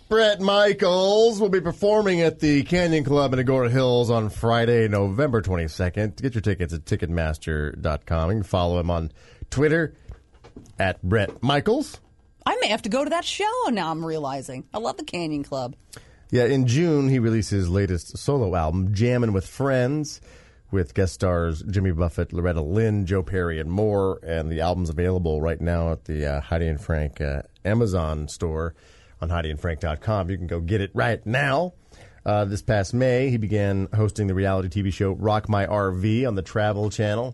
Bret Michaels will be performing at the Canyon Club in Agora Hills on Friday, November 22nd. Get your tickets at Ticketmaster.com. You can follow him on Twitter at Bret Michaels. I may have to go to that show now, I'm realizing. I love the Canyon Club. Yeah, in June, he released his latest solo album, Jammin' with Friends, with guest stars Jimmy Buffett, Loretta Lynn, Joe Perry, and more. And the album's available right now at the Heidi and Frank Amazon store on HeidiandFrank.com. You can go get it right now. This past May, he began hosting the reality TV show Rock My RV on the Travel Channel.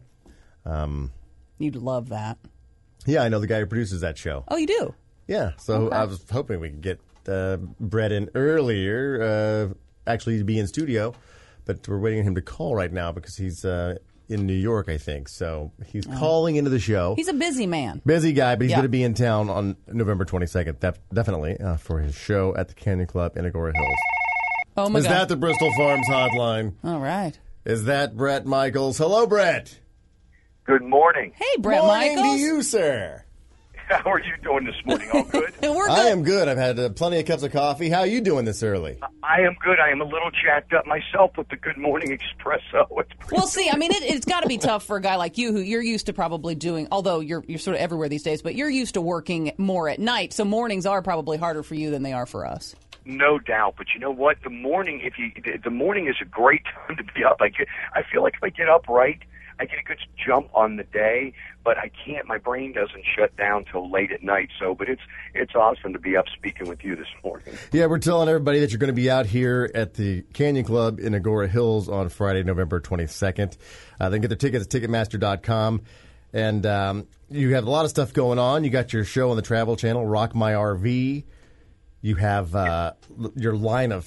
You'd love that. Yeah, I know the guy who produces that show. Oh, you do? Yeah, so Okay. I was hoping we could get Bret in earlier, actually to be in studio, but we're waiting on him to call right now because he's in New York, I think. So he's calling into the show. He's a busy man. Busy guy, but he's Yeah. going to be in town on November 22nd, definitely, for his show at the Canyon Club in Agora Hills. Oh, my Is God. that the Bristol Farms hotline? All right. Is that Bret Michaels? Hello, Bret. Good morning. Hey, Bret Morning Michaels. to you, sir. How are you doing this morning? All good? We're I good. am good. I've had plenty of cups of coffee. How are you doing this early? I am good. I am a little jacked up myself with the Good Morning Espresso. It's pretty Well, see, I mean, it's got to be tough for a guy like you who you're used to probably doing, although you're sort of everywhere these days, but you're used to working more at night, so mornings are probably harder for you than they are for us. no doubt. But you know what? The morning is a great time to be up. I feel like if I get up right, I get a good jump on the day, but I can't. My brain doesn't shut down till late at night. But it's awesome to be up speaking with you this morning. Yeah, we're telling everybody that you're going to be out here at the Canyon Club in Agora Hills on Friday, November 22nd. They can get their tickets at Ticketmaster.com. And you have a lot of stuff going on. You got your show on the Travel Channel, Rock My RV. You have your line of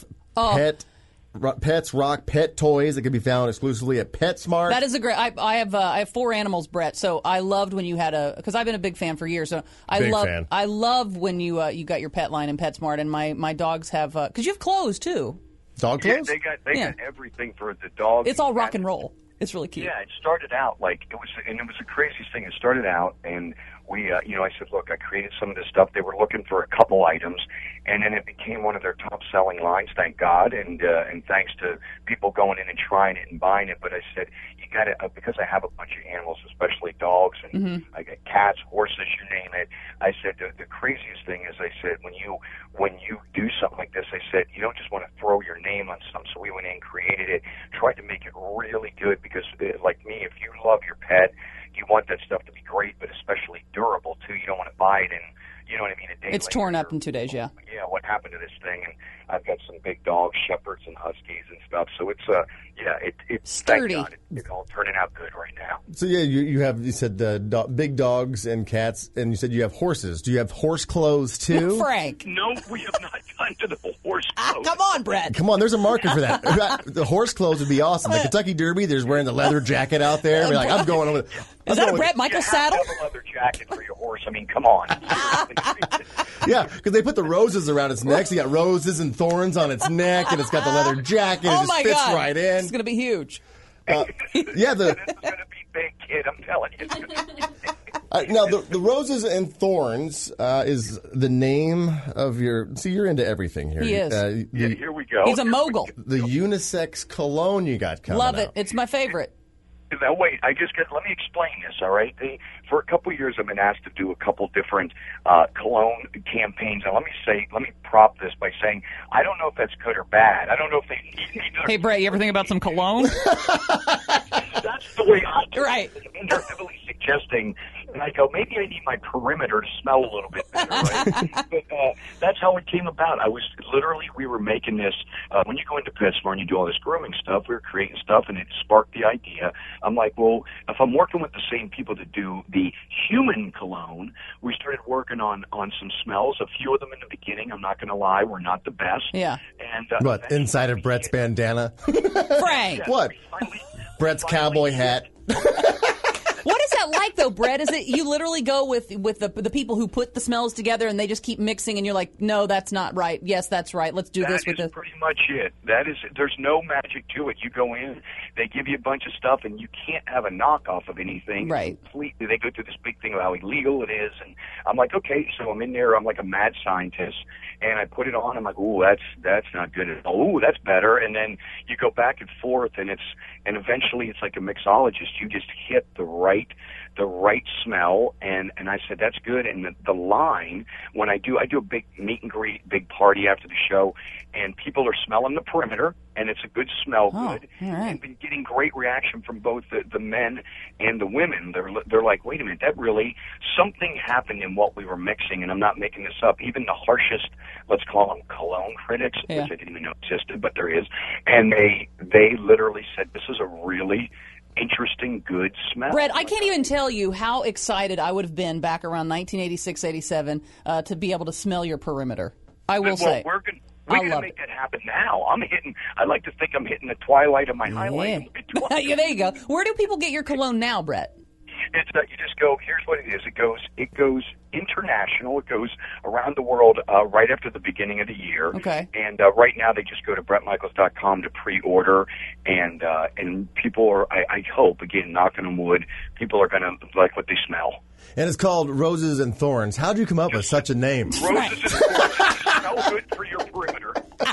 pets, rock pet toys that can be found exclusively at PetSmart. That is a great. I have 4 animals, Bret. So I loved when you had because I've been a big fan for years. So Big fan. I love when you got your pet line in PetSmart, and my dogs have because you have clothes too. Dog Yeah, clothes? they got everything for the dogs. It's all rock and roll. It's really cute. Yeah, it started out it was the craziest thing. It started out, and we, I said, look, I created some of this stuff. They were looking for a couple items, and then it became one of their top-selling lines. Thank God, and thanks to people going in and trying it and buying it. But I said, you got to, because I have a bunch of animals, especially dogs, and I got cats, horses, you name it. I said the craziest thing is, I said, when you do something like this, I said, you don't just want to throw your name on something. So we went in, created it, tried to make it really good because, like me, if you love your pet, you want that stuff to be great, but especially durable too. You don't want to buy it and, you know what I mean, a day It's later, torn up in 2 days. Yeah. Yeah, what happened to this thing? And I've got some big dogs, shepherds and huskies and stuff. So it's it's Sturdy. Thank God, it's all turning out good right now. So, yeah, you said big dogs and cats, and you said you have horses. Do you have horse clothes, too? Frank. No, we have not gotten to the horse clothes. Come on, Bret. Come on, there's a market for that. The horse clothes would be awesome. The Kentucky Derby, there's wearing the leather jacket out there. Be like, I'm going over. Is that a Bret Michaels You have to saddle? have a leather jacket for your horse. I mean, come on. Yeah, because they put the roses around its neck. So you got roses and thorns on its neck, and it's got the leather jacket. Oh It just my fits God. right in. It's going to be huge. Yeah, This is going to be big, kid. I'm telling you. It's gonna be big. now the roses and thorns is the name of your. See, you're into everything here. He is. Yeah, here we go. He's a mogul. The unisex cologne you got coming Love it. out. It's my favorite. Now, wait, let me explain this, all right? For a couple of years, I've been asked to do a couple different cologne campaigns. And let me prop this by saying, I don't know if that's good or bad. I don't know if they need Hey, Bret, you ever think about some cologne? That's the way I do Right. it. I mean, they're heavily suggesting, and I go, maybe I need my perimeter to smell a little bit better, right? But that's how it came about. We were making this, when you go into PetSmart and you do all this grooming stuff, we were creating stuff, and it sparked the idea. I'm like, well, if I'm working with the same people that do the human cologne, we started working on some smells. A few of them in the beginning, I'm not going to lie, were not the best. Yeah. And What, inside of Brett's bandana? Frank. What? Finally, Brett's cowboy hat. What is that that like, though, Brett? Is it you literally go with the people who put the smells together and they just keep mixing and you're like, no, that's not right. Yes, that's right. Let's do this with this. That is pretty much it. There's no magic to it. You go in, they give you a bunch of stuff, and you can't have a knockoff of anything. Right. Completely. They go through this big thing of how illegal it is, and I'm like, okay, so I'm in there. I'm like a mad scientist, and I put it on. I'm like, ooh, that's not good at all. Ooh, that's better. And then you go back and forth, and eventually it's like a mixologist. You just hit the right smell, and I said that's good. And the line, when I do a big meet and greet, big party after the show, and people are smelling the perimeter, and it's a good smell, good, all right. and been getting great reaction from both the men and the women. They're like, wait a minute, that really something happened in what we were mixing, and I'm not making this up. Even the harshest, let's call them cologne critics, which I didn't even know existed, but there is, and they literally said this is a really interesting, good smell. Brett, I can't even tell you how excited I would have been back around 1986, 87 to be able to smell your perimeter. I will say. We're going to make that happen now. I like to think I'm hitting the twilight of my highlight. Yeah, there you go. Where do people get your cologne now, Brett? It's you just go. Here's what it is. It goes international. It goes around the world right after the beginning of the year. Okay. And right now they just go to brettmichaels.com to pre-order, and people are. I hope, again, knocking on wood, people are going to like what they smell. And it's called Roses and Thorns. How did you come up with such a name? Roses and Thorns smell good for your perimeter.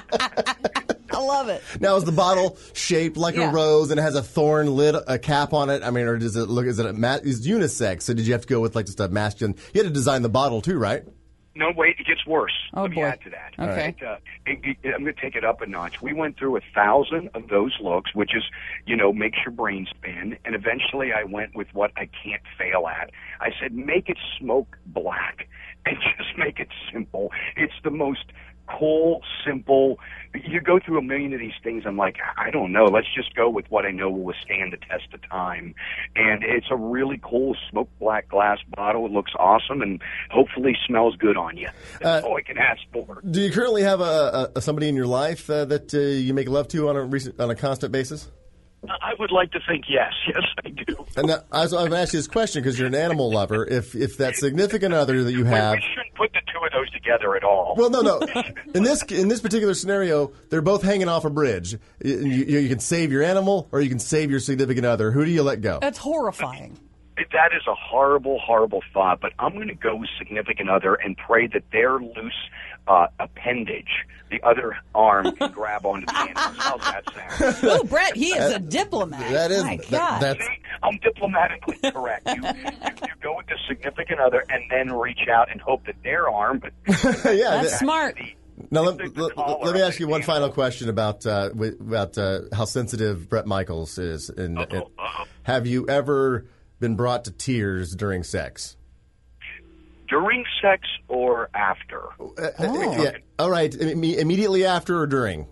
I love it. Now, is the bottle shaped like a rose and it has a thorn lid, a cap on it? I mean, or does it look? Is it is unisex? So did you have to go with like just a masculine? You had to design the bottle too, right? No, wait, it gets worse. Oh, Let me boy. add to that. Okay. I'm going to take it up a notch. We went through 1,000 of those looks, which is, makes your brain spin. And eventually I went with what I can't fail at. I said, make it smoke black and just make it simple. It's the most cool, simple. You go through a million of these things. I'm like, I don't know. Let's just go with what I know will withstand the test of time. And it's a really cool smoke black glass bottle. It looks awesome and hopefully smells good on you. That's all I can ask for. Do you currently have somebody in your life that you make love to on a constant basis? I would like to think yes. Yes, I do. And I've asked you this question because you're an animal lover. If that significant other that you have, we shouldn't put the two of those together at all. Well, no. In this particular scenario, they're both hanging off a bridge. You can save your animal, or you can save your significant other. Who do you let go? That's horrifying. That is a horrible, horrible thought, but I'm going to go with significant other and pray that their loose appendage, the other arm, can grab onto the animal. How's that sound? Oh, Brett, he is a diplomat. That is. My God. That's. See, I'm diplomatically correct. You go with the significant other and then reach out and hope that their arm. But that's smart. Now, let me ask you one final question about how sensitive Bret Michaels is. Have you ever been brought to tears during sex? During sex or after? Yeah. All right. Immediately after or during?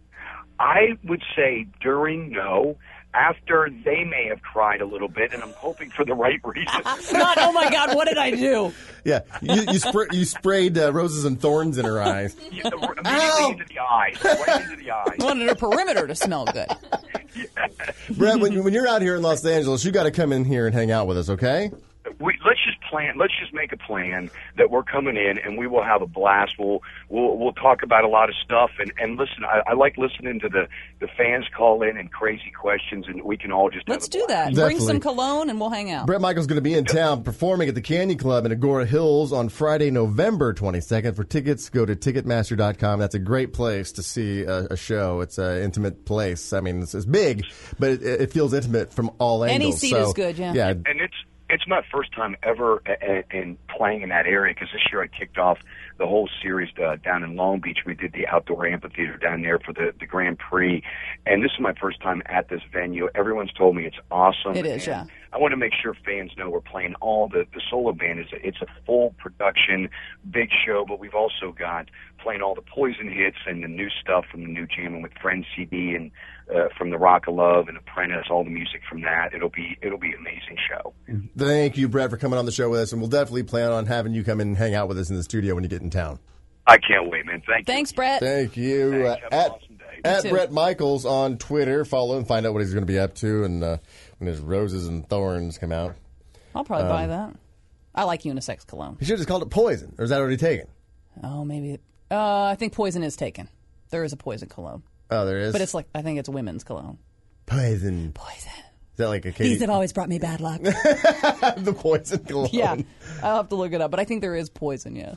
I would say during, no. After, they may have cried a little bit, and I'm hoping for the right reason. Not, oh my God, what did I do? Yeah, you sprayed roses and thorns in her eyes. Immediately into the eyes. Right into the eyes. Wanted her perimeter to smell good. Brett, when you're out here in Los Angeles, you got to come in here and hang out with us, okay? Let's just make a plan that we're coming in and we will have a blast. We'll talk about a lot of stuff and listen. I like listening to the fans call in and crazy questions, and we can all just let's have a do blast. that. Definitely. Bring some cologne and we'll hang out. Bret Michaels going to be in town performing at the Canyon Club in Agora Hills on Friday, November 22nd. For tickets, go to Ticketmaster.com. That's a great place to see a show. It's an intimate place. I mean, it's big, but it feels intimate from all angles. Any seat is good, yeah. And it's my first time ever in playing in that area, because this year I kicked off the whole series down in Long Beach. We did the outdoor amphitheater down there for the Grand Prix, and this is my first time at this venue. Everyone's told me it's awesome. It is, yeah. I want to make sure fans know we're playing all the solo band. It's a full production, big show, but we've also got playing all the Poison hits and the new stuff from the new Jamming with Friends CD and from the Rock of Love and Apprentice, all the music from that. It'll be an amazing show. Thank you, Brett, for coming on the show with us, and we'll definitely plan on having you come in and hang out with us in the studio when you get in town. I can't wait, man. Thanks, Brett. Thank you. Thanks. Have an awesome day. At Bret Michaels on Twitter. Follow and find out what he's going to be up to and when his Roses and Thorns come out. I'll probably buy that. I like unisex cologne. You should have just called it Poison, or is that already taken? Oh, maybe. I think Poison is taken. There is a Poison cologne. Oh, there is? But it's I think it's women's cologne. Poison. Poison. Is that like a Katie? These have always brought me bad luck. The Poison cologne. Yeah. I'll have to look it up, but I think there is Poison, yeah.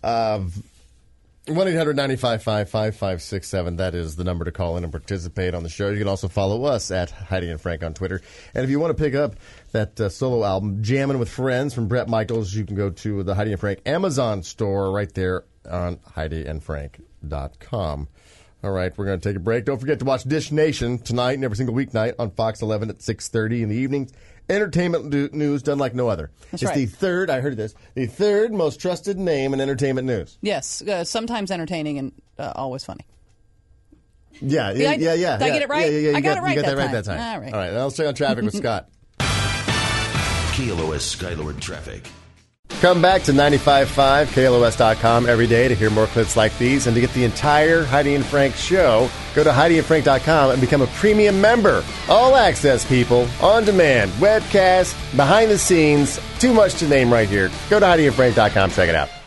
1-800-955-5567. That is the number to call in and participate on the show. You can also follow us at Heidi and Frank on Twitter. And if you want to pick up that solo album, Jammin' with Friends from Bret Michaels, you can go to the Heidi and Frank Amazon store right there on HeidiandFrank.com. All right, we're going to take a break. Don't forget to watch Dish Nation tonight and every single weeknight on Fox 11 at 6:30 in the evenings. Entertainment news done like no other. That's it's right. the third, I heard this, the third most trusted name in entertainment news. Yes, sometimes entertaining and always funny. Yeah. Did I get it right? Yeah, I got it right You got that that right time. that time. All right. All right, now let's check on traffic with Scott. KLOS Skylord Traffic. Come back to 95.5 KLOS.com every day to hear more clips like these. And to get the entire Heidi and Frank show, go to HeidiandFrank.com and become a premium member. All access, people, on demand, webcast, behind the scenes, too much to name right here. Go to HeidiandFrank.com, check it out.